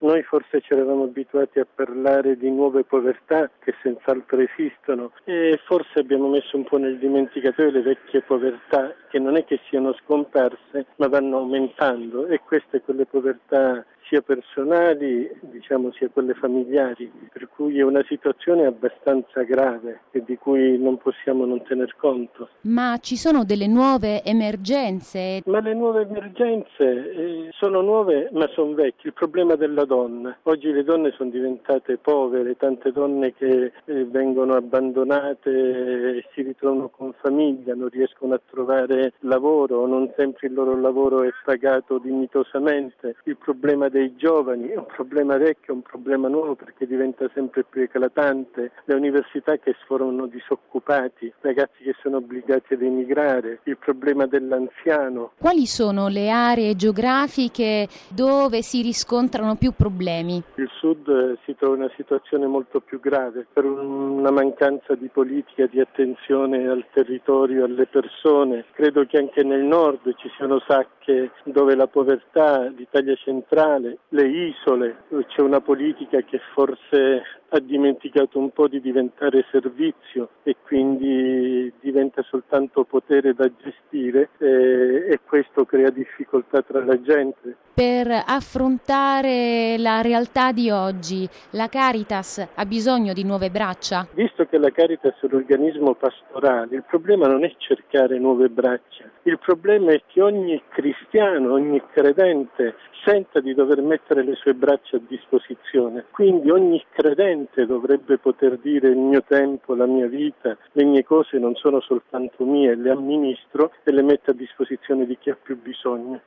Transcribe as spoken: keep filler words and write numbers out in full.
Noi forse ci eravamo abituati a parlare di nuove povertà che senz'altro esistono e forse abbiamo messo un po' nel dimenticatoio le vecchie povertà che non è che siano scomparse ma vanno aumentando, e queste quelle povertà sia personali, diciamo, sia quelle familiari, per cui è una situazione abbastanza grave e di cui non possiamo non tener conto. Ma ci sono delle nuove emergenze? Ma le nuove emergenze eh, sono nuove ma sono vecchie. Il problema della donna. Oggi le donne sono diventate povere, tante donne che eh, vengono abbandonate e si ritrovano con famiglia, non riescono a trovare lavoro, non sempre il loro lavoro è pagato dignitosamente. Il problema dei giovani è un problema vecchio, un problema nuovo perché diventa sempre più eclatante. Le università che sforano disoccupati, ragazzi che sono obbligati ad emigrare, il problema dell'anziano. Quali sono le aree geografiche dove si riscontrano più problemi? Il sud si trova in una situazione molto più grave per una mancanza di politica, di attenzione al territorio, alle persone. Credo che anche nel nord ci siano sacche dove la povertà, l'Italia centrale, le isole, dove c'è una politica che forse ha dimenticato un po' di diventare servizio e quindi diventa soltanto potere da gestire e, e questo crea difficoltà tra la gente. Per affrontare la realtà di oggi, la Caritas ha bisogno di nuove braccia? Visto che la Caritas è un organismo pastorale, il problema non è cercare nuove braccia, il problema è che ogni cristiano, ogni credente senta di dover mettere le sue braccia a disposizione. Quindi ogni credente dovrebbe poter dire: il mio tempo, la mia vita, le mie cose non sono soltanto mie, le amministro e le metto a disposizione di chi ha più bisogno.